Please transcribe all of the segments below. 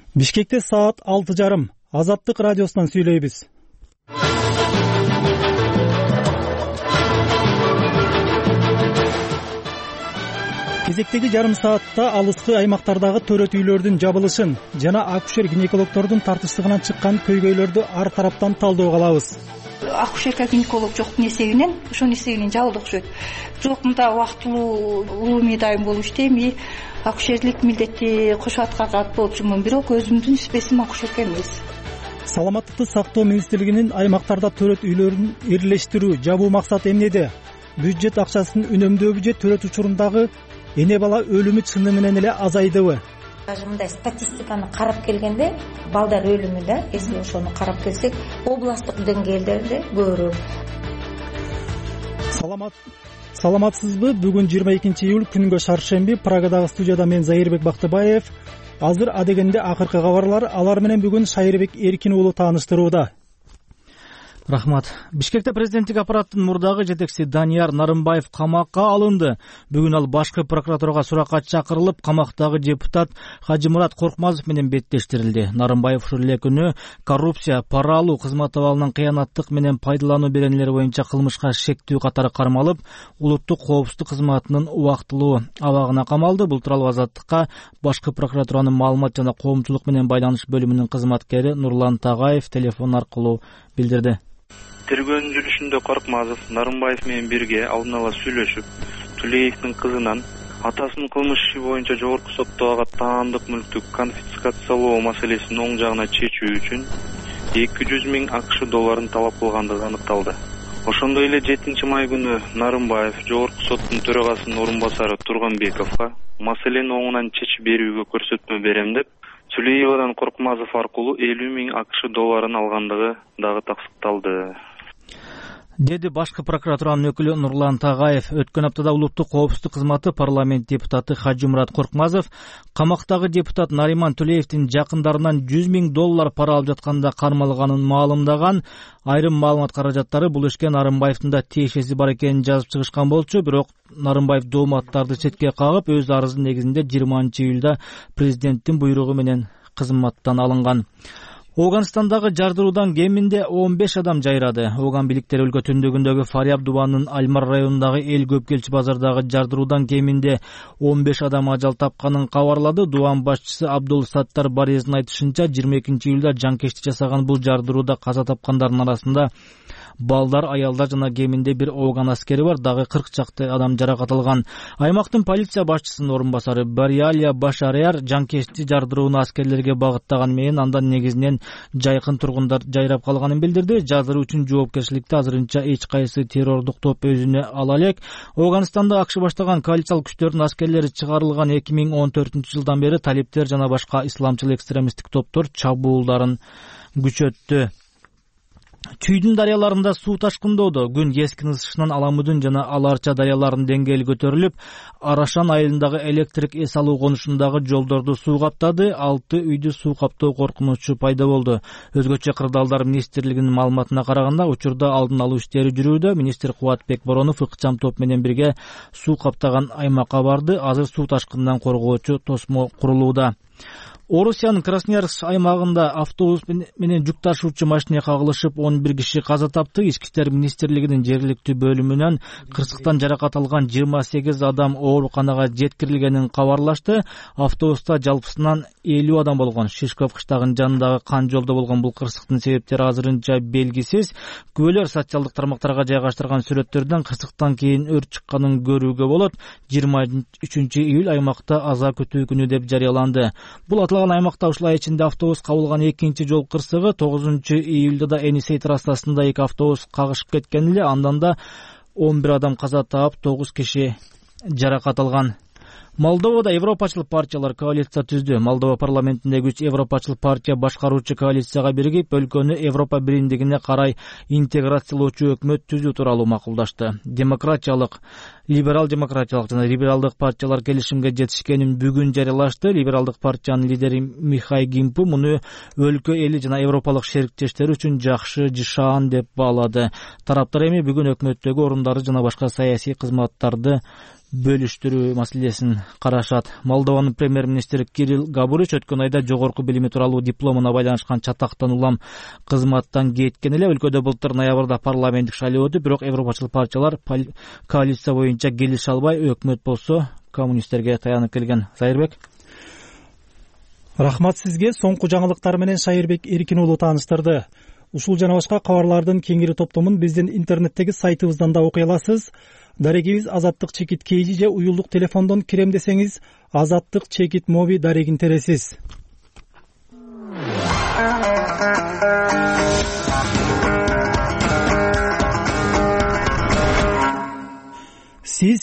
Бишкекте саат 6:30. Азаттык радиосунан сүйлөйбүз. Кезектеги жарым саатта алыскы аймактардагы төрөт үйлөрдүн жабылышын жана акушер-гинекологдордун тартыштыгынан чыккан көйгөйлөрдү ар тараптан талдоого алабыз. Акушерка-гинеколог жоктун эсебинен, ошонун эсебинен жабылды окшойт. Бирок мында убактылуу улуу дайым болуп иштейм и акушерлик милдетти кошо аткарат болуп жүрмүн, бирок өзүмдүн спесим акушерка эмес. Саламаттыкты сактоо министрлигинин аймактарда төрөт үйлөрүн ирлештирүү, жабуу максаты эмнеде? Бюджет акчасын үнөмдөөбү же төрөт учурундагы эне бала өлүмү чыны менен эле азайдыбы? Даже мындай статистиканы карап келгенде, балдар өлүмү да, если ошону карап келсек, областтык деңгээлдерде көбүрөөк. Саламатсызбы? Бүгүн 22-июль күнгө шаршемби. Прагадагы студияда мен Заирбек Бактыбаев. Азыр адегенде акыркы кабарлар, алар менен бүгүн Шайырбек Эркин уулу тааныштырууда. Рахмат. Бишкекте президенттик аппараттын мурдагы жетекчиси Данияр Нарымбаев камакка алынды. Бүгүн ал башкы прокуратурага суракка чакырылып, камактагы депутат Хажымурат Коркмазов менен беттештирилди. Нарымбаев ушул эле күнү коррупция, пара алуу, кызмат абалынан кыянаттык менен пайдалануу беренелери боюнча кылмышка шектүү катары кармалып, улуттук коопсуздук кызматынын убактылуу абагына камалды. Бул тууралуу Азаттыкка башкы прокуратуранын маалымат жана коомчулук менен байланыш бөлүмүнүн кызматкери Нурлан Тагаев телефон аркылуу билдирди. Тергөөнүн жүрүшүндө Коркмазов Нарымбаев менен бирге алдын ала сүйлөшүп, Тулеевдин кызынан атасынын кылмыш иши боюнча жогорку соттогу таандык мүлктү конфискациялоо маселесин оң жагына чечүү үчүн 200 000 АКШ долларын талап кылгандыгы аныкталды. Ошондой эле 7 май күнү Нарымбаев жогорку соттун төрагасынын орун басары Турганбековго маселени оңунан чечип берүүгө көрсөтмө берем деп, Тулеевден Коркмазов аркылуу 50 000 АКШ долларын алгандыгы дагы тастыкталды, деди башкы прокуратуранын өкүлү Нурлан Тагаев. Өткөн аптада улуттук коопсуздук кызматы парламент депутаты Хажымурат Коркмазов камактагы депутат Нариман Тулеевдин жакындарынан 100 000 доллар пара алып жатканда кармалганын маалымдаган. Айрым маалымат каражаттары бул ишке Нарымбаевдин да тиешеси бар экенин жазып чыгышкан болчу, бирок Нарымбаев дооматтарды четке кагып, өз арызы негизинде 20-июлда президенттин буйругу менен кызматтан алынган. Оганстандагы жардыруудан кеминде 15 адам жайрады. Оган бийликтери өлкө түндүгүндөгү Фариаб Дубанын Альмар районундагы эл көп келчү базардагы жардыруудан кеминде 15 адам ажал тапканын кабарлады. Дубан башчысы Абдул Саттар Барездин айтышынча, 22-июлда жанкештик жасаган бул жардырууда каза тапкандардын арасында балдар, аялдар жана кеминде бир Оган аскери бар, дагы 40 чакты адам жаракат алган. Аймактын полиция башчысынын орун басары Бариалия Башарияр жанкешти жардырууну аскерлерге багыттаган менен андан негизинен жайкын тургундар жайрап калганын билдирди. Жардыруу үчүн жоопкерчиликти азырынча эч кайсы террордук топ өзүнө ала элек. Оганстанда АКШ баштаган коалициялык күчтөрдүн аскерлери чыгарылган 2014-жылдан бери талиптер жана башка исламчыл экстремисттик топтор чабуулдарын күчөттү. Чүйдүн дарыяларында суу ташкындоодо. Күн кескин ысышынан Аламудун жана Аларча дарыяларынын деңгээли көтөрүлүп, Арашан айылындагы электрик эс алуу конушундагы жолдорду суу каптады. 6 үйдү суу каптоо коркунучу пайда болду. Өзгөчө Кырдаалдар министрлигинин маалыматына караганда, учурда алдын алуу иштери жүрүүдө. Министр Кубатбек Боронов ыкчам топ менен бирге суу каптаган аймакка барды. Азыр суу ташкынынан коргоочу тосмо курулууда. Орусиянын Красноярск аймагында автобус менен жүк ташуучу машине кагылышып 11 киши каза тапты. Ички иштер министрлигинин жергиликтүү бөлүмүнөн кырсыктан жаракат алган 28 адам ооруканага жеткирилгенин кабарлашты. Автобуста жалпысынан 50 адам болгон. Шишков кыштагынын жанындагы кан жолдо болгон бул кырсыктын себептери азырынча белгисиз. Күбөлөр социалдык тармактарга жайгаштырган сүрөттөрдөн кырсыктан кийин өрт чыкканын көрүүгө болот. 23-июль аймакта аза күтүү күнү деп жарыяланды. Бул аймакта ушул ай ичинде автобус кабылган экинчи жол кырсыгы. 9-июлда да Энисей трассасында 2 автобус кагышып кеткен эле. Андан да 11 адам каза таап, 9 киши жаракат алган. Молдовада европачыл партиялар коалиция түздү. Молдова парламентиндеги 3 европачыл партия башкаруучу коалицияга биригип, өлкөнү Европа бириндигине карай интеграциялоочу өкмөт түзүү тууралуу макулдашты. Либерал демократиялык жана либералдык партиялар келишимге жетишкенин бүгүн жарыялашты. Либералдык партиянын лидери Михай Гимпу муну өлкө эли жана европалык шериктештери үчүн жакшы жашаан деп баалады. Тараптар эми бүгүн өкмөттөгү орундарды жана башка саясий кызматтарды бөлүштүрүү маселесин карашат. Молдованын премьер-министри Кирилл Габурич өткөн айда жогорку билими тууралуу дипломуна байланышкан чатактан улам кызматтан кеткен эле. Өлкөдө былтыр ноябрда парламенттик шайлоо өтүп, бирок европачыл партиялар коалиция боюнча келише албай, өкмөт болсо коммунисттерге таянып келген. Зайырбек. Рахмат сизге. Соңку жаңылыктар менен Шайырбек Эркин уулу тааныштырды. Ушул жана башка кабарлардын кеңири топтомун биздин интернеттеги сайтыбыздан да окуй аласыз. Дарегибиз Азаттык чекит KG же уюлдук телефондон кирем десеңиз Азаттык чекит моби дарегин тересиз. Сиз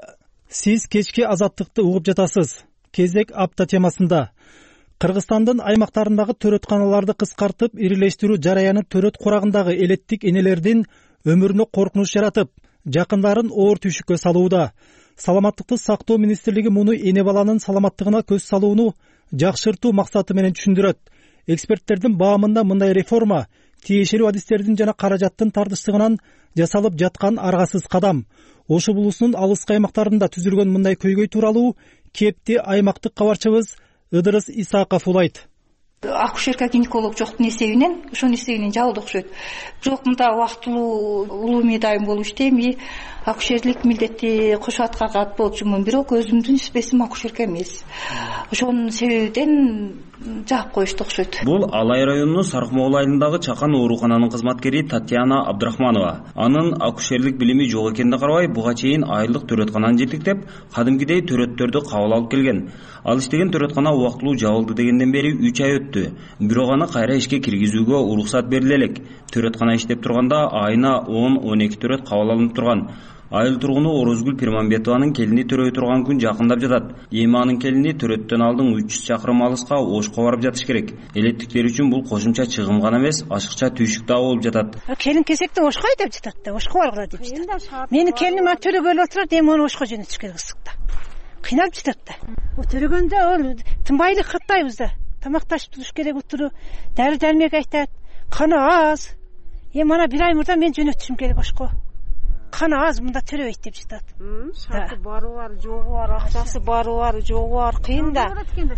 кечки Азаттыкты угуп жатасыз. Кезек апта темасында. Кыргызстандын аймактарындагы төрөтканаларды кыскартып, ирилештирүү жараяны төрөт курагындагы элеттик энелердин өмүрүнө коркунуч жаратып, жакындарын оор түйшүккө салууда. Саламаттыкты сактоо министрлиги муну эне баланын саламаттыгына көз салууну жакшыртуу максаты менен түшүндүрөт. Эксперттердин баамында мындай реформа тиешелүү адистердин жана каражаттын тартыштыгынан жасалып жаткан аргасыз кадам. Ош облусунун алыскы аймактарында түзүлгөн мындай көйгөй тууралуу кепти аймактык кабарчыбыз Ыдырыс Исаков улайт. Акушерка гинеколог жоктун эсебинен ошонун эсебинен жабылды окшойт. Бирок мында убактылуу улуу дайым болуп иштейм, акушерлик милдетти кошо аткарган болуп жүрмүн, бирок өзүмдүн спесим акушерка эмес. Ошонун себебинен жаап коюшту окшойт. Бул Алай районунун Сарыкмоол айылындагы чакан оорукананын кызматкери Татьяна Абдрахманова. Анын акушерлик билими жок экенине карабай, буга чейин айылдык төрөткананы жетиктеп, кадимкидей төрөттөрдү кабыл алып келген. Ал иштеген төрөткана убактылуу жабылды дегенден бери 3 ай өттү. Бирок аны кайра ишке киргизүүгө уруксат бериле элек. Төрөткана иштеп турганда айына 10-12 төрөт кабыл алынып турган. Айыл тургуну Орозгүл Пирмамбетованын келини төрөй турган күн жакындап жатат. Эми анын келини төрөттөн алдын 300 чакырым алыска Ошко барып жатыш керек. Элеттиктер үчүн бул кошумча чыгым гана эмес, ашыкча түйшүк да болуп жатат. Келин кесекте Ошко деп жатат да, Ошко баргыла деп жатат. Мени келиним төрөгөлүп отурат, эми аны Ошко жөнөтүш керек ысыкта. Кыйналып жатат да. О төрөгөндө ал тынбайлык каттайбыз да. Тамакташып туруш керек утуру, дары дармек айтат. Каны аз. Эми ана бир ай мурда мен жөнөтүшүм керек Ошко. Каны аз, мында төрөбөйт деп жатат. Шарты бары бар, жогу бар, акчасы бары бар, жогу бар, кыйын да.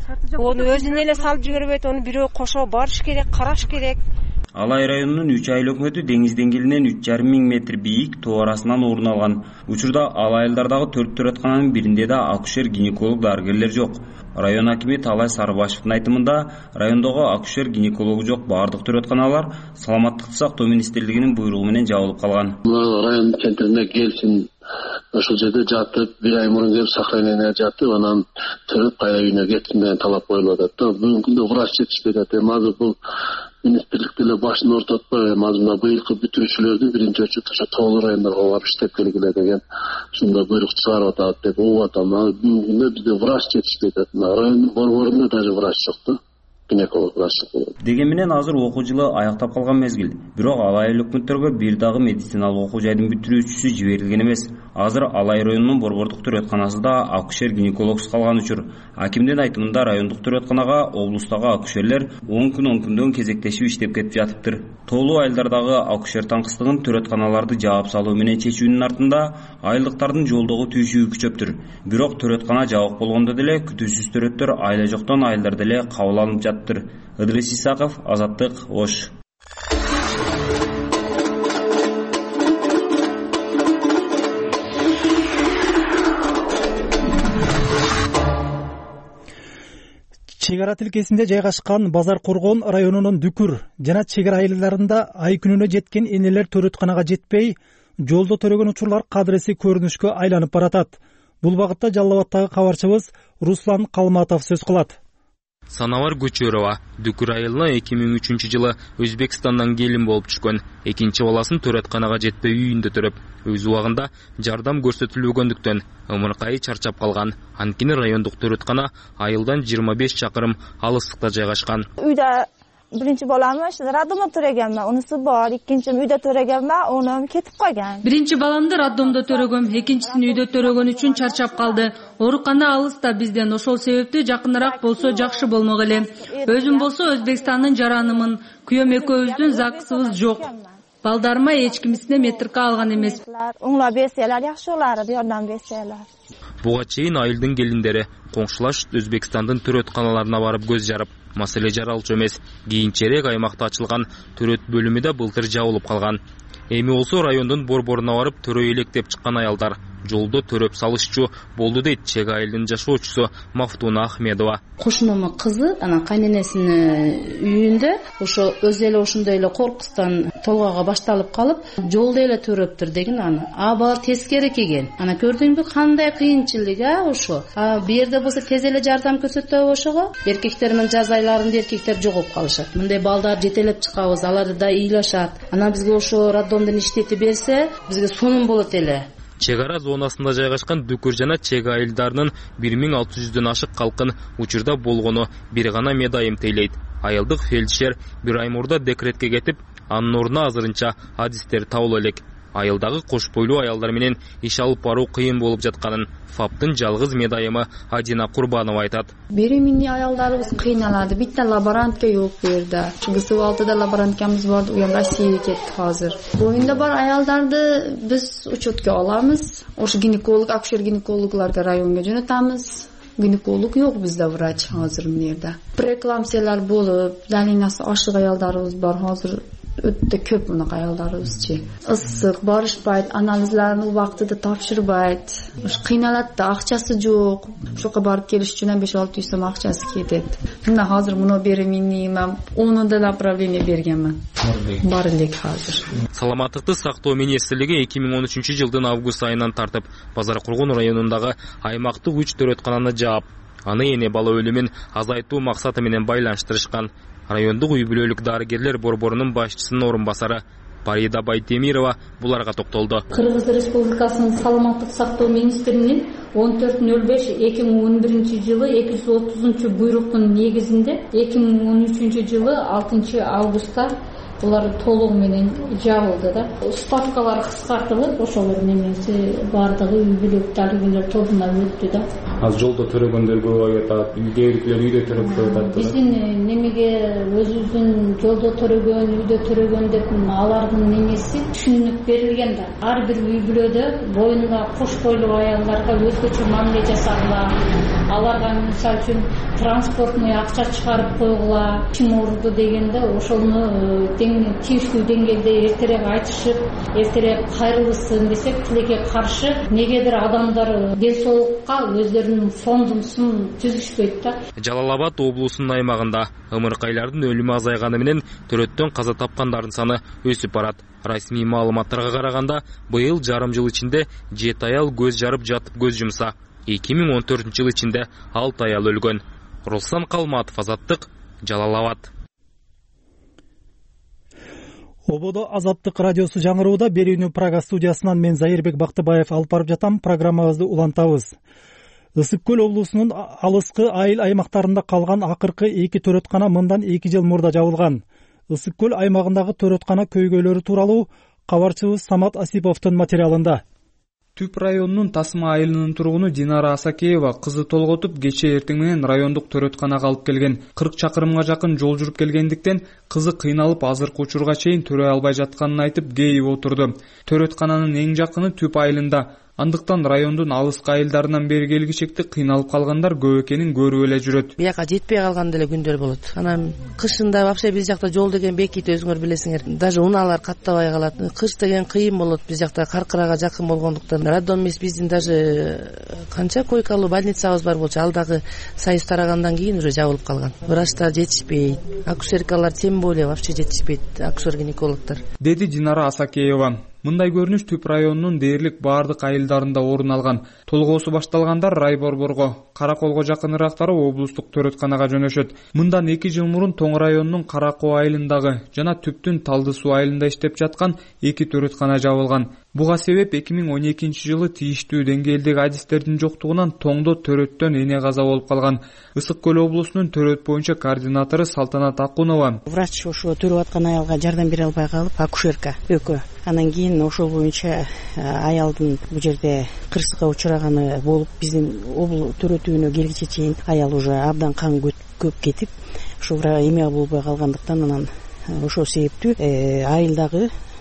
Ону өзүнө эле салып жибербейт, ону бирөө кошо барыш керек, караш керек. Алай районунун 3 айыл өкмөтү деңиз деңгээлинен 3,5 миң метр бийик тоо арасынан орун алган. Учурда ал айылдардагы 4 төрөткананын биринде да акушер-гинеколог дарыгерлер жок. Район акими Талай Сарыбашевдин айтымында, райондогу акушер-гинекологу жок баардык төрөтканалар саламаттыкты сактоо министрлигинин буйругу менен жабылып калган. Район центрине келсин, ошол жерде жатып, бир ай мурун келип сохранение жатып, анан төрөп кайра үйүнө кетсин деген талап коюлуп атат. Бүгүнкү күндө врач жетишпей атат. Азыр бул министрликте эле башын ортотпой, мына быйылкы бүтүрүүчүлөрдү биринчи очередь ошо тоолуу райондорго барып иштеп келгиле деген ушундай буйрук чыгарып атат деп угуп атам. Бүгүнкү күндө бизде врач жетишпей атат. Райондун борборунда даже врач жок да. Гинеколог врач жок. Деген менен азыр окуу жылы аяктап калган мезгил. Бирок Алай өкмөттөргө бир дагы медициналык окуу жайдын бүтүрүүчүсү жиберилген эмес. Азыр Алай районунун борбордук төрөтканасында акушер-гинекологсуз калган учур. Акимдин айтымында райондук төрөтканага облустагы акушерлер 10 күндөн кезектешип иштеп кетип жатыптыр. Тоолуу айылдардагы акушер таңкыстыгын төрөтканаларды жаап салуу менен чечүүнүн артында айылдыктардын жолдогу түйшүгү күчөптүр. Бирок төрөткана жабык болгондо деле күтүүсүз төрөттөр айла жоктон айылдарда эле кабыл алынып жатыптыр. Ыдырыс Исаков, Азаттык, Ош. Чек ара тилкесинде жайгашкан Базар Коргон районунун Дүкүр жана чек ара айылдарында ай күнүнө жеткен энелер төрөтканага жетпей, жолдо төрөгөн учурлар кадыреси көрүнүшкө айланып баратат. Бул багытта Жалал Абадтагы кабарчыбыз Руслан Калматов сөз кылат. Санавар Көчөрова Дүкүр айылына 2003 жылы Өзбекстандан келин болуп түшкөн. Экинчи баласын төрөтканага жетпей үйүндө төрөп, өз убагында жардам көрсөтүлбөгөндүктөн ымыркайы чарчап калган. Анткени райондук төрөткана айылдан 25 чакырым алыстыкта жайгашкан. Үйдө биринчи баламы роддомдо төрөгөнмүн, унусу бар. Экинчи үйдө төрөгөнмүн, ону кетип койгон. Биринчи баламды роддомдо төрөгөм, экинчисин үйдө төрөгөн үчүн чарчап калды. Оорукана алыста бизден, ошол себептүү жакыныраак болсо жакшы болмок эле. Өзүм болсо Өзбекстандын жаранымын, күйөөм экөөбүздүн ЗАГСыбыз жок. Балдарыма эч кимисине метрка алган эмес. Оңлап берселер, жакшы болар, жардам берселер. Буга чейин айылдын келиндери коңшулаш Өзбекстандын төрөтканаларына барып көз жарып, маселе жаралчу эмес. Кийинчерээк аймакта ачылган төрөт бөлүмү да былтыр жабылып калган. Эми болсо райондун борборуна барып төрөө электеп чыккан аялдар жолдо төрөп салышчу болду дейт чек айылдын жашоочусу Мафтуна Ахмедова. Кошунумун кызы анан кайненесинин үйүндө ошо өзү эле ошондой эле коркустан толгоого башталып калып, жолдо эле төрөптүр деген аны. Балар тескери келген. Ана көрдүңбү кандай кыйынчылык ошо. Бу жерде болсо тез эле жардам көрсөтөбү ошого. Эркектер менен жаз айларында эркектер жогоп калышат. Мындай балдар жетелеп чыгабыз, алар да ыйлашат. Анан бизге ошо роддомдун иштети берсе, бизге сонун болот эле. Чек ара зонасында жайгашкан Дүкүр жана Чек айылдарынын 1600дөн ашык калкын учурда болгону бир гана медайым тейлейт. Айылдык фельдшер бир ай мурда декретке кетип, анын ордуна азырынча адистер табыла элек. Айылдагы кош бойлуу аялдар менен иш алып баруу кыйын болуп жатканын ФАПтын жалгыз медайымы Адина Курбанова айтат. Беременный аялдарыбыз кыйналады. Битте лаборантка жок бу жерде. ГСУ-6да лаборанткамыз бар, уян Россияга кетти азыр. Боюнда бар аялдарды биз учетке алабыз. Ошо гинеколог, акушер-гинекологлорду районго жөнөтөбүз. Гинеколог жок бизде, врач азыр мына жерде. Преэкламсиялар болуп, далинасы ашык аялдарыбыз бар азыр. Өтө көп мына аялдарыбызчы. Ысык барышпайт, анализлерин убактыда тапшырбайт. Кыйналат да, акчасы жок. Ошоко барып келиш үчүн 5-600 сом акчасы кетет. Мына азыр муну беремин, мен 10 да направление бергенмин. Бар элек азыр. Саламаттыкты сактоо министрлиги 2013-жылдын август айынан тартып, Базар Кургон районундагы аймактык 3 төрөткананы жаап, аны эне бала өлүмүн азайтуу максаты менен байланыштырышкан. Райондук үй бүлөлүк дарыгерлер борборунун башчысынын орун басары Парида Байтемирова буларга токтолду. Кыргыз Республикасынын саламаттык сактоо министринин 14.05.2011-жылы 230 негизинде 2013-жылы 6 августта булар толугу менен жабылды да. Ставкалар кыскартылып, ошолор немеси бардыгы үй бүлөлүк дарыгерлер тобуна өттү да. Az жолдо төрөгөндөр көп айтат, кээдикилер үйдө төрөп атат. Биздин немеге өзүбүздүн жолдо төрөгөн, үйдө төрөгөн деп алардын немеси түшүнүк берилген да. Ар бир үй бүлөдө боюнда кош бойлуу аялдарга өзгөчө мамиле жасагыла. Аларга мисалы үчүн транспортный акча чыгарып койгула, ким ооруду дегенде ошону тийиштүү деңгээлде эртерээк айтышып, эртерээк кайрылсын десек, тилекке каршы негедир адамдар ден соолукка өздөрүнүн фондун түзүшпөйт да. Жалал-Абад облусунун аймагында ымыркайлардын өлүмү азайганы менен төрөттөн каза тапкандардын саны өсүп барат. Расмий маалыматтарга караганда, быйыл жарым жыл ичинде 7 аял көз жарып жатып көз жумса, 2014-жыл ичинде 6 аял өлгөн. Руслан Калматов, Азаттык, Жалал-Абад. Ободо Азаттык радиосу жаңырууда берүүнү Прага студиясынан мен Зайырбек Бактыбаев алып барып жатам. Программабызды улантабыз. Ысык көл облусунун алыскы айыл аймактарында калган акыркы 2 төрөткана мындан 2 жыл мурда жабылган. Ысык көл аймагындагы төрөткана көйгөйлөрү тууралуу кабарчыбыз Самат Асиповдун материалында. Түп районунун Тасма айылынын тургуну Динара Асакеева кызы толготуп кечээ эртең менен райондук төрөтканага алып келген. 40 чакырымга жакын жол жүрүп келгендиктен кызы кыйналып азыркы учурга чейин төрөй албай жатканын айтып кейип отурду. Төрөткананын эң жакыны Түп айылында. Андыктан райондун алыскы айылдарынан бери келгичекти кыйналып калгандар көп экенин көрүп эле жүрөт. Бияка жетпей калган деле күндөр болот. Анан кышында вообще биз жакта жол деген бекит, өзүңөр билесиңер. Даже унаалар каттабай калат. Кыш деген кыйын болот. Биз жакта Каркырага жакын болгондуктан роддом эмес, биздин даже канча койкалуу больницабыз бар болчу, ал дагы союз тарагандан кийин уже жабылып калган. Врачтар жетишпейт, акушеркалар тем более вообще жетишпейт, акушер-гинекологдор. Деди Динара Асакеева. Мындай көрүнүш Түп районунун дээрлик баардык айылдарында орун алган. Толгоосу башталгандар рай борборго, Караколго жакыныраактары облустук төрөтканага жөнөшөт. Мындан 2 жыл мурун Тоң районунун Каракоо айылындагы жана Түптүн Талды суу айылында иштеп жаткан 2 төрөткана жабылган. Буга себеп 2012-жылы тийиштүү деңгээлдеги адистердин жоктугунан Тоңдо төрөттөн эне каза болуп калган. Ысык көл облусунун төрөт боюнча координатору Салтанат Акунова. Врач ошо төрөп аткан аялга жардам бере албай калып, акушерка экөө. Анан кийин ошол боюнча аялдын бу жерде кырсыкка учураганы болуп, биздин төрөтүүнө келгиче чейин аял уже абдан кан көп кетип, ошо эме болбой калгандыктан анан ошол себептүү айылдагы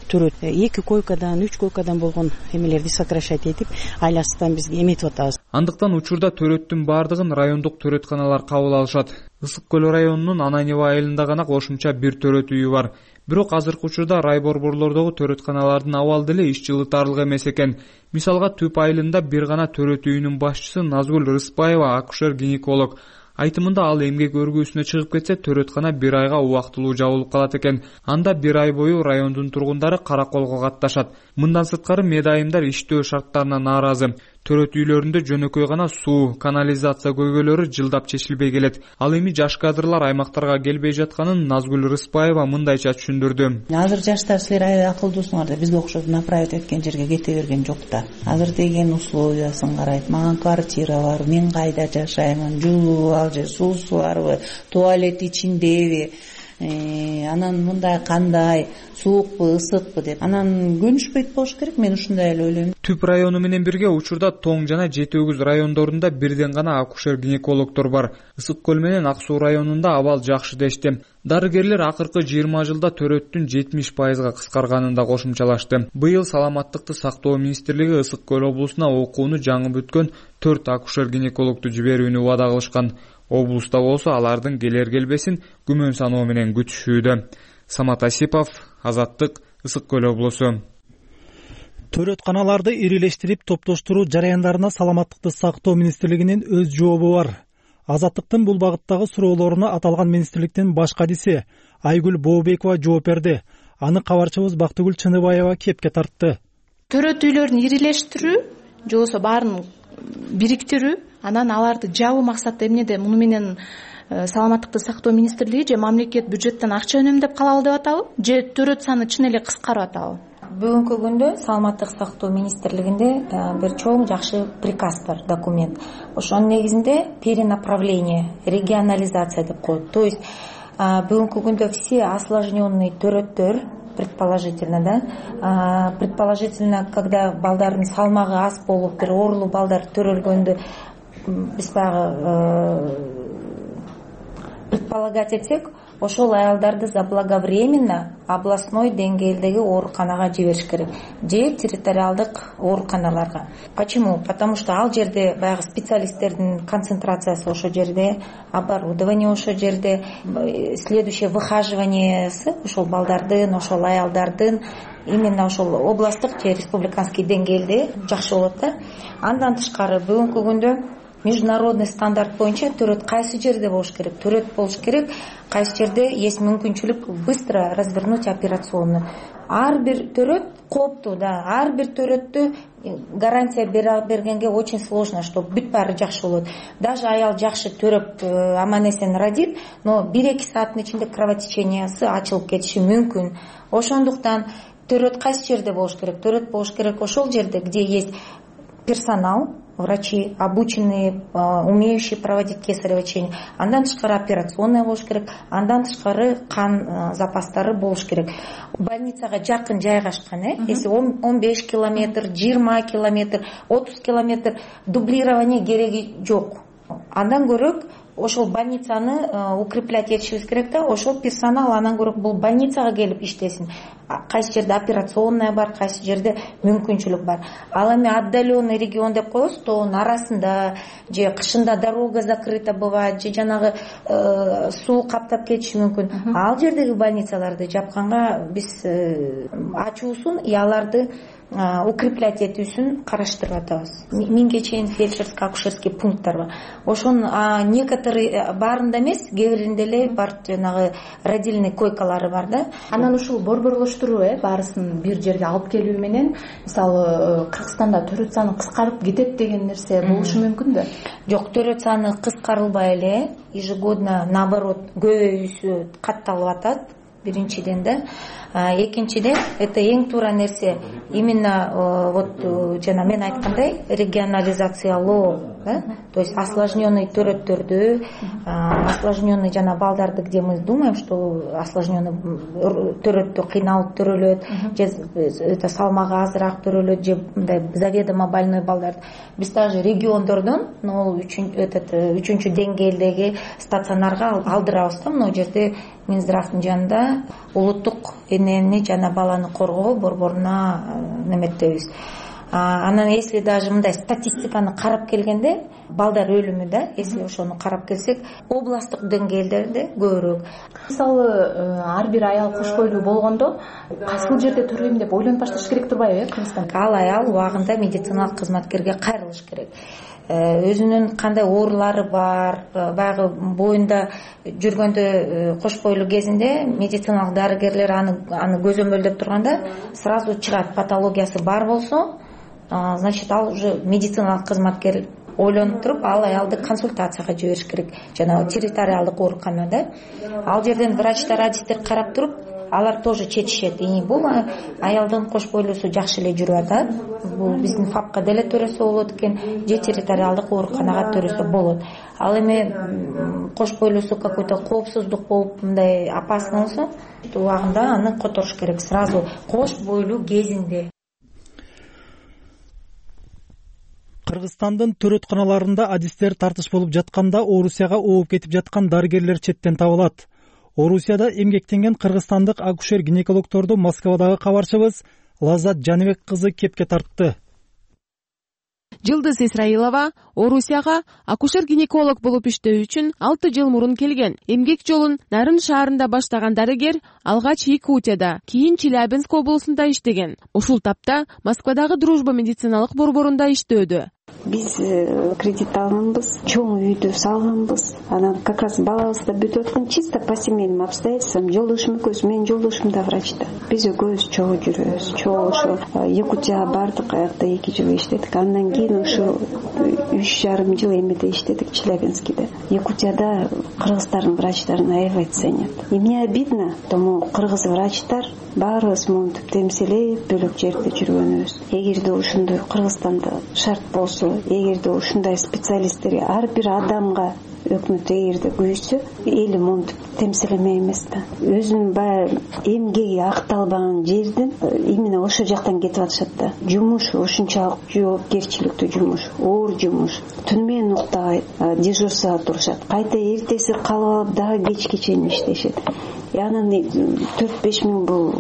төрөт. 2 койкадан 3 койкадан болгон эмелерди сокращать этип айласынан бизге эметип атабыз. Андыктан учурда төрөттүн бардыгын райондук төрөтканалар кабыл алышат. Ысык көл районунун Ананева айылында гана кошумча бир төрөт үйү бар. Бирок азыркы учурда рай борборлордогу төрөтканалардын абалы деле иш жылытарлык эмес экен. Мисалга Түп айылында бир гана төрөт үйүнүн башчысы Назгүл Рыспаева акушер-гинеколог. Айтымында ал эмгек өргүүсүнө чыгып кетсе, төрөткана бир айга убактылуу жабылып калат экен. Анда бир ай бою райондун тургундары караколго катташат. Мындан сырткары медайымдар иштөө шарттарына нааразы. Төрөт үйлөрүндө жөнөкөй гана суу, канализация көйгөйлөрү жылдап чечилбей келет. Ал эми жаш кадрлар аймактарга келбей жатканын Назгүл Рыспаева мындайча түшүндүрдү. Азыр жаштар силер аябай акылдуусуңар да, бизге окшоп направить эткен жерге кете берген жок да. Азыр деген условиясын карайт. Мага квартира бар, мен кайда жашаймын, жылуу ал же суусу барбы, туалет ичиндеби, анан мындай кандай, суукпу, ысыкпы деп. Анан көнүшпөйт болуш керек, мен ушундай эле ойлойм. Түп району менен бирге учурда Тоң жана Жети Өгүз райондорунда бирден гана акушер-гинекологдор бар. Ысык көл менен Ак Суу районунда абал жакшы дешти. Дарыгерлер акыркы 20 жылда төрөттүн 70%га кыскарганын да кошумчалашты. Быйыл Саламаттыкты сактоо министрлиги Ысык көл облусуна окууну жаңы бүткөн 4 акушер-гинекологду жиберүүнү убада кылышкан. Облуста болсо алардын келер-келбесин күмөн саноо менен күтүшүүдө. Самат Асипов, Азаттык, Ысык көл облусу. Төрөтканаларды ирилештирип топтоштуруу жараяндарына Саламаттыкты сактоо министрлигинин өз жообу бар. Азаттыктын бул багыттагы суроолоруна аталган министрликтин баш кадиси Айгүл Бообекова жооп берди. Аны кабарчыбыз Бактыгүл Чыныбаева кепке тартты. Төрөт үйлөрүн ирилештирүү, же болбосо баарын бириктирүү, анан аларды жабуу максатта эмнеде муну менен Саламаттыкты сактоо министрлиги же мамлекет бюджеттен акча үнөмдөп калабы деп атабы, же төрөт саны чын эле кыскарып атабы? Бүгүнкү күндө Саламаттык сактоо министрлигинде бир чоң жакшы приказ бар, документ. Ошонун негизинде перенаправление, регионализация деп коет. То есть бүгүнкү күндө все осложненный төрөттөр предположительно, да, предположительно, когда балдардын салмагы аз болуп, бир оорулуу балдар төрөлгөндө биз баягы предполагать этсек, ошол аялдарды заблаговременно областной деңгээлдеги ооруканага жибериш керек, же территориалдык ооруканаларга. Почему? Потому что ал жерде баягы специалисттердин концентрациясы ошол жерде, оборудование ошол жерде, следующее выхаживаниясы ошол балдардын, ошол аялдардын именно ошол областтык же республиканский деңгээлде жакшы болот да. Андан тышкары бүгүнкү күндө международный стандарт боюнча төрөт кайсы жерде болуш керек? Төрөт болуш керек, кайсы жерде есть мүмкүнчүлүк быстро развернуть операционную. Ар бир төрөт кооптуу, да, ар бир төрөттү гарантия бергенге очень сложно, что бүт баары жакшы болот. Даже аял жакшы төрөп аман эсен родит, но 1-2 сааттын ичинде кровотечениясы ачылып кетиши мүмкүн. Ошондуктан төрөт кайсы жерде болуш керек? Төрөт болуш керек ошол жерде, где есть персонал, врачи, обученные, умеющие проводить кесарево сечение. Андан тышкары операционная болуш керек, андан тышкары кан запастары болуш керек. Больницага жакын жайгашкан, если 15 километр, 20 километр, 30 километр дублирование кереги жок. Андан көрөк ошол больницаны укреплять этишибиз керек да, ошол персонал андан көрөк бул больницага келип иштесин. Кайсы жерде операционная бар, кайсы жерде мүмкүнчүлүк бар. Ал эми отдаленный регион деп коебуз, тоонун арасында же кышында дорога закрыта бывает, же жанагы суу каптап кетиши мүмкүн. Ал жердеги больницаларды жапканга биз ачуусун и аларды укреплять этүүсүн караштырып атабыз. 1000ге чейин фельдшерско-акушерский пункттар бар. Ошон некоторые баарында эмес, кээ биринде эле бар жанагы родильный койкалары бар да. Анан ушул борборлоштуруу, баарысын бир жерге алып келүү менен, мисалы Кыргызстанда төрөт саны кыскарып кетет деген нерсе болушу мүмкүн да? Жок, төрөт саны кыскарылбай эле, ежегодно наоборот көбөйүүсү катталып атат. Биринчиден да, экинчиден это эң туура нерсе именно вот жана мен айткандай регионализациялоо, да? То есть осложненный төрөттөрдү, осложненный жана балдарды, где мы думаем, что осложненный төрөттө кыйналып төрөлөт, же это салмагы азыраак төрөлөт, же мындай заведомо больной балдарды биз даже региондордон, но үчүнчү деңгээлдеги стационарга алдырабыз да. Мына жерде Минздравдын жанында жана улуттук энени жана баланы коргоо борборуна неметебиз. Анан если даже мындай статистиканы карап келгенде, балдар өлүмү да, если ошону карап келсек, областтык деңгээлдерде көбүрөөк. Мисалы, ар бир аял кош бойлуу болгондо, кайсыл жерде төрөйм деп ойлонуп башташ керек турбайбы, Кыргызстан? Ал аял убагында медициналык кызматкерге кайрылыш керек. Өзүнүн кандай оорулары бар, баягы боюнда жүргөндө кош бойлуу кезинде медициналык дарыгерлер аны көзөмөлдөп турганда сразу чыгат, патологиясы бар болсо, значит ал уже медициналык кызматкер ойлонуп туруп, ал аялды консультацияга жибериш керек. Жанагы территориалдык ооруканада ал жерден врачтар, адистер карап туруп, алар тоже чечишет. Бул аялдын кош бойлуусу жакшы эле жүрүп атат. Бул биздин ФАПка деле төрөсө болот экен, же территориалдык ооруканага төрөсө болот. Ал эми кош бойлуусу какой-то коопсуздук болуп, мындай опасный болсо, убагында аны которуш керек сразу кош бойлуу кезинде. Кыргызстандын төрөтканаларында адистер тартыш болуп жатканда Орусияга ооп кетип жаткан дарыгерлер четтен табылат. Орусияда эмгектенген кыргызстандык акушер-гинекологторду Москвадагы кабарчыбыз Лаззат Жаныбек кызы кепке тартты. Жылдыз Исраилова Орусияга акушер-гинеколог болуп иштөө үчүн 6 жыл мурун келген. Эмгек жолун Нарын шаарында баштаган дарыгер алгач Якутияда, кийин Челябинск облусунда иштеген. Ушул тапта Москвадагы Дружба медициналык борборунда иштөөдө. Биз кредит алганбыз, чоң үйдө салганбыз. Анан как раз балабызды бүтүп аткан чисто по семейным обстоятельствам. Жолдошум экөөбүз, менин жолдошум да врачта. Биз экөөбүз чогуу жүрөбүз. Чогуу ошо Якутияга бардык, аякта 2 жыл иштедик. Андан кийин ошо 3,5 жыл эмеде иштедик Челябинскиде. Якутияда кыргыздардын врачтарын аябай ценят. И мне обидно, тому кыргыз врачтар баарыбыз монтип темселеп бөлөк жерде жүргөнүбүз. Эгерде ушундай Кыргызстанда шарт болсо, эгерде ушундай специалисттерге ар бир адамга өкмөт эгерде күйсө, эли монтип темселемей эмес да. Өзүнүн баягы эмгеги акталбаган жерден именно ошол жактан кетип атышат да. Жумуш ушунчалык жоопкерчиликтүү жумуш, оор жумуш. Түн менен уктабайт, дежурствага турушат. Кайта эртеси калып алып дагы кечке чейин иштешет. Анан 4-5 миң бул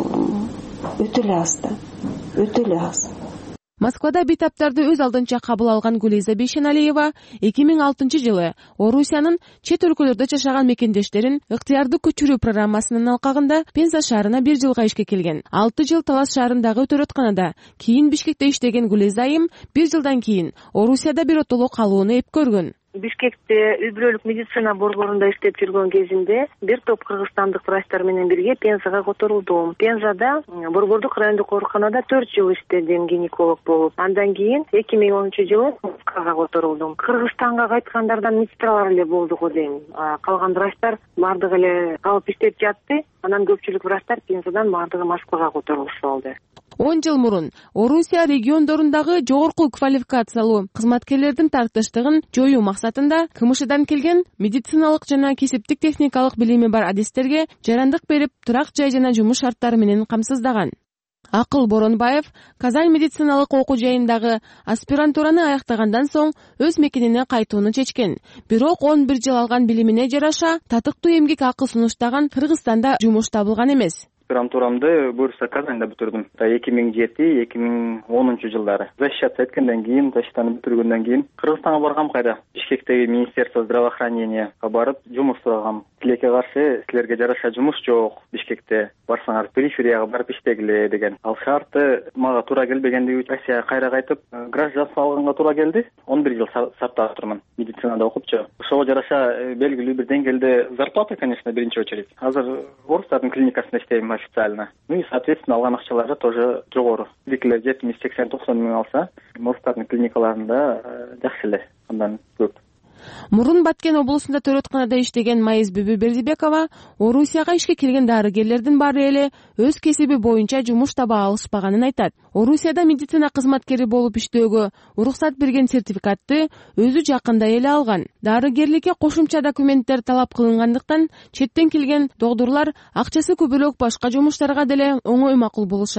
өтө эле аз да. Өтө эле аз. Москвада бейтаптарды өз алдынча кабыл алган Гулиза Бейшеналиева 2006 жылы Орусиянын чет өлкөлөрдө жашаган мекендештерин ыктыярдуу көчүрүү программасынын алкагында Пенза шаарына 1 жылга ишке келген. 6 жыл Талас шаарындагы төрөтканада, кийин Бишкекте иштеген Гулиза айым 1 жылдан кийин Орусияда биротоло калууну эп көргөн. Бишкекте үй бүлөлүк медицина борборунда иштеп жүргөн кезимде бир топ кыргызстандык врачтар менен бирге Пензага которулдум. Пензада борбордук райондук ооруканада 4 жыл иштедим гинеколог болуп. Андан кийин 2010-жылы Москвага которулдум. Кыргызстанга кайткандардан медсестралар эле болду го дейм. Калган врачтар бардыгы эле калып иштеп жатты. Анан көпчүлүк врачтар Пензадан бардыгы Москвага которулуп болду. 10 жыл мурун Орусия региондорундагы жогорку квалификациялуу кызматкерлердин тартыштыгын жоюу максатында КМШдан келген медициналык жана кесиптик техникалык билими бар адистерге жарандык берип, турак жай жана жумуш шарттары менен камсыздаган. Акыл Боронбаев Казань медициналык окуу жайындагы аспирантураны аяктагандан соң өз мекенине кайтууну чечкен. Бирок 11 жыл алган билимине жараша татыктуу эмгек акы сунуштаган Кыргызстанда жумуш табылган эмес. Аспирантурамды буюрса Казаньда бүтүрдүм. 2007-2010 жылдары. Защищаться эткенден кийин, защитаны бүтүргөндөн кийин Кыргызстанга баргам кайда. Бишкектеги Министерство здравоохранения барып жумуш сурагам. Тилекке каршы силерге жараша жумуш жок Бишкекте. Барсаңар периферияга барып иштегиле деген. Ал шарты мага туура келбегендиги үчүн Россияга кайра кайтып, гражданство алганга туура келди. 11 жыл саптап турмун. Медицинада окупчу. Ошого жараша белгилүү бир деңгээлде зарплата, конечно, биринчи очередь. Азыр орустардын клиникасында иштейм официально. Ну и, соответственно, алган акчалары тоже жогору. Бирикилер 70-80-90 миң алса, орустардын клиникаларында жакшы эле, андан көп. Мурун Баткен облусунда төрөтканада иштеген Майыз Бердибекова Орусияга ишке келген дарыгерлердин баары эле өз кесиби боюнча жумуш таба алышпаганын айтат. Орусияда медицина кызматкери болуп иштөөгө уруксат берген сертификатты өзү жакында эле алган. Дарыгерликке кошумча документтер талап кылынгандыктан четтен келген докторлор акчасы көбүрөөк башка жумуштарга деле оңой макул болушат.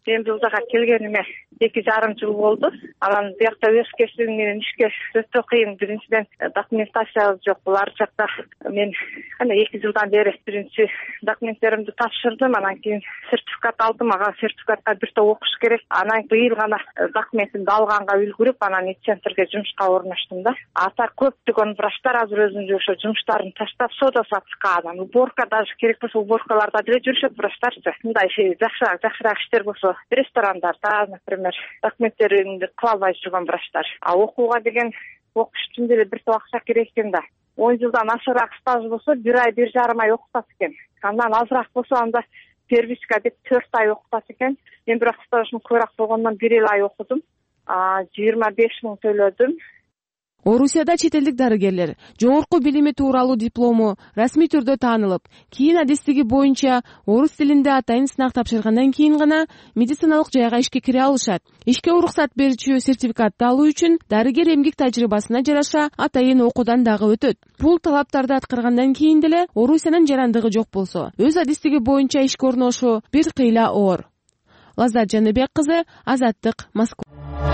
Темиржолдога келгениме 2,5 жыл болду. Анан биякта өз кесибим менен ишке өтө кыйын. Биринчиден документация жок. Булар жакта мен 2 жылдан бери биринчи документтеримди тапшырдым. Анан кийин сертификат алдым. Ага сертификатка бир топ окуш керек. Анан быйыл гана документимди алганга үлгүрүп, анан медцентрге жумушка орноштум да. Ата көптөгөн врачтар азыр өзүнүн ошо жумуштарын таштап сода сатышка, анан уборка даже керек болсо уборкаларда деле жүрүшөт врачтарчы. Мындай жакшыраак иштер болсо ресторандарда, например, документтеринди кыла албай жүргөн врачтар. А окууга деген окуш үчүн деле бир топ акча керек экен да. 10 жылдан ашыраак стаж болсо 1 ай 1,5 ай окутат экен. Андан азыраак болсо анда первичка деп 4 ай окутат экен. Мен бирок стажым көбүрөөк болгондон 1 ай окудум. 25 миң төлөдүм. Орусияда чет элдик дарыгерлер жогорку билими тууралуу диплому расмий түрдө таанылып, кийин адистиги боюнча орус тилинде атайын сынак тапшыргандан кийин гана медициналык жайга ишке кире алышат. Ишке уруксат берүүчү сертификатты алуу үчүн дарыгер эмгек тажрыйбасына жараша атайын окуудан дагы өтөт. Бул талаптарды аткаргандан кийин деле Орусиянын жарандыгы жок болсо, өз адистиги боюнча ишке орношу бир кыйла оор. Лаззат Жаныбек кызы, Азаттык, Москва.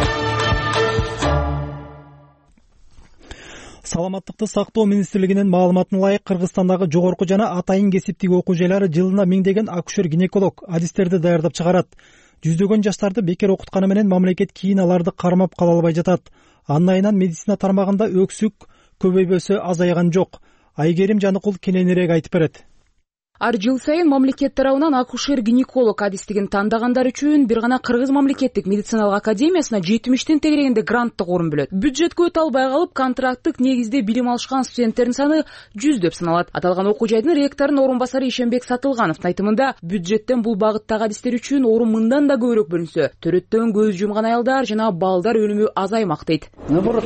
Саламаттыкты сактоо министрлигинин маалыматына ылайык, Кыргызстандагы жогорку жана атайын кесиптик окуу жайлары жылына миңдеген акушер-гинеколог адистерди даярдап чыгарат. Жүздөгөн жаштарды бекер окутканы менен мамлекет кийин аларды кармап кала албай жатат. Анын айынан медицина тармагында өксүк көбөйбөсү азайган жок. Айгерим Жаныкул кененирээк айтып берет. Ар жыл сайын мамлекет тарабынан акушер-гинеколог адистигин тандагандар үчүн бир гана Кыргыз мамлекеттик медициналык академиясына 70-тен тегерегинде гранттык орун бөлөт. Бюджетке өтө албай калып, контракттык негизде билим алышкан студенттердин саны 100 деп саналат. Аталган окуу жайдын ректорунун орун басары Ишенбек Сатылгановдун айтымында, бюджеттен бул багыттагы адистер үчүн орун мындан да көбүрөөк бөлүнсө, төрөттөн көз жумган аялдар жана балдар өлүмү азаймак дейт. Наоборот,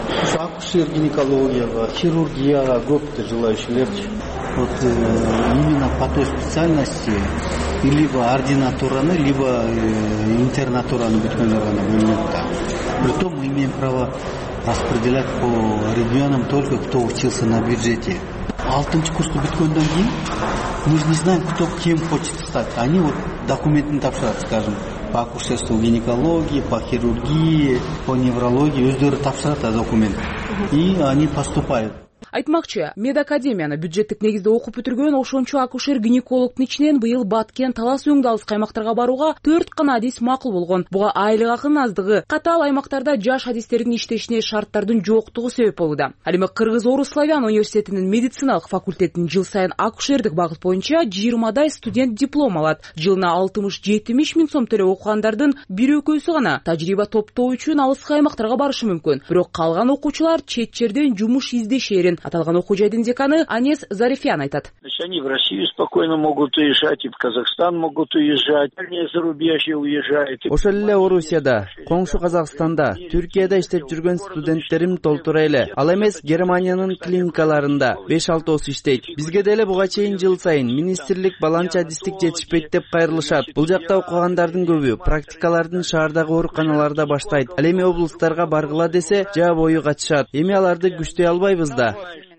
акушер-гинекологияга, хирургияга көп желающийлерчи. Вот именно по той специальности либо ординатураны, либо интернатураны бүткөндөр гана бөлүнөт да. Притом мы имеем право распределять по регионам только кто учился на бюджете. 6-й курсты бүткөндөн кийин мы же не знаем, кто кем хочет стать. Они вот документин тапшырат, скажем, по акушерству, гинекологии, по хирургии, по неврологии, өздөрү тапшырат документ. И они поступают. Айтмакчы, медакадемияны бюджеттик негизде окуп бүтүргөн ошончо акушер-гинекологдун ичинен быйыл Баткен, Талас өңдө алыс аймактарга барууга 4 гана адис макул болгон. Буга айлык акынын аздыгы, катаал аймактарда жаш адистердин иштешине шарттардын жоктугу себеп болууда. Ал эми Кыргыз-Орус славян университетинин медициналык факультетинин жыл сайын акушердик багыт боюнча 20 студент диплом алат. Жылына 60-70 миң сом төлөп окугандардын бир экөөсү гана тажрыйба топтоо үчүн алыскы аймактарга барышы мүмкүн. Бирок калган окуучулар чет жерден жумуш издешерин аталган окуу жайдын деканы Анес Зарифян айтат. Они в Россию спокойно могут уезжать, и в Казахстан могут уезжать, дальние зарубежья уезжают. Ошол эле Орусияда, коңшу Казакстанда, Түркияда иштеп жүргөн студенттерим толтура эле. Ал эмес Германиянын клиникаларында 5-6 иштейт. Бизге деле буга чейин жыл сайын министрлик баланча адистик жетишпейт деп кайрылышат. Бул жакта окугандардын көбү практикалардын шаардагы ооруканаларда баштайт. Ал эми облустарга баргыла десе, жаа бою качышат. Эми аларды күчтөй албайбыз да.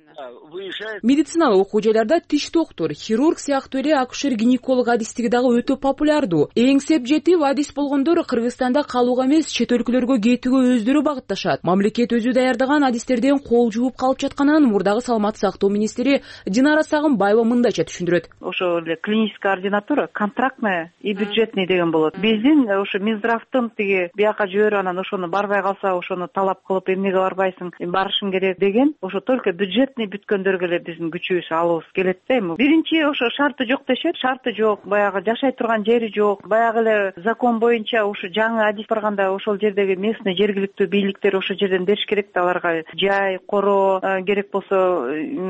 Медициналык окуу жайларда тиш доктор, хирург сыяктуу эле акушер-гинеколог адистиги дагы өтө популярдуу. Эң сеп жетип адис болгондор Кыргызстанда калууга эмес, чет өлкөлөргө кетүүгө өздөрү багытташат. Мамлекет өзү даярдаган адистерден кол жууп калып жатканын мурдагы саламаттык сактоо министри Динара Сагынбаева мындайча түшүндүрөт. Ошо эле клиническая ординатура контрактная и бюджетный деген болот. Биздин ошо Минздравдын тиги бияка жиберип анан ошону барбай калса, ошону талап кылып эмнеге барбайсың, барышың керек деген, ошо только бюджетный бүткөндөргө эле биздин күчүбүз алыбыз келет да. Биринчи ошо шарты жок дешет, шарты жок, баягы жашай турган жери жок. Баягы эле закон боюнча ошо жаңы адис барганда ошол жердеги местный жергиликтүү бийликтер ошол жерден бериш керек да аларга жай, коро, керек болсо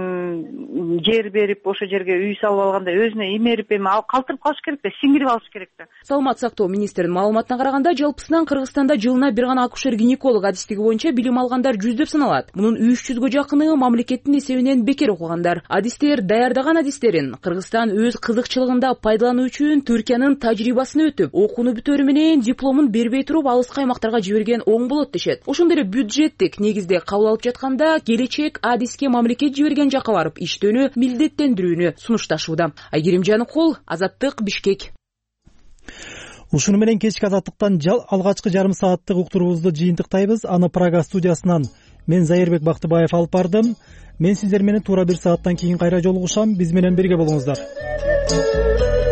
жер берип ошол жерге үй салып алганда өзүнө имерип эми калтырып калыш керек да, сиңирип алыш керек да. Саламаттык сактоо министринин маалыматына караганда, жалпысынан Кыргызстанда жылына бир гана акушер-гинеколог адистиги боюнча билим алгандар 100 деп саналат. Мунун 300гө жакыны мамлекеттин эсебинен бекер окугандар. Адистер даярдаган адистерин Кыргызстан өз кызыкчылыгында пайдалануу үчүн Түркиянын тажрыйбасын өтүп, окууну бүтөрү менен дипломун бербей туруп алыскы аймактарга жиберген оң болот дешет. Ошондой эле бюджеттик негизде кабыл алып жатканда келечек адиске мамлекет жиберген жакка барып иштөөнү милдеттендирүүнү сунушташууда. Айгерим Жаныкул, Азаттык, Бишкек. Ушуну менен кечки азаттыктан алгачкы жарым сааттык уктуруубузду жыйынтыктайбыз. Аны Прага студиясынан мен Зайырбек Бактыбаев алып бардым. Мен сиздер менен туура 1 сааттан кийин кайра жолугушам. Биз менен бирге болуңуздар.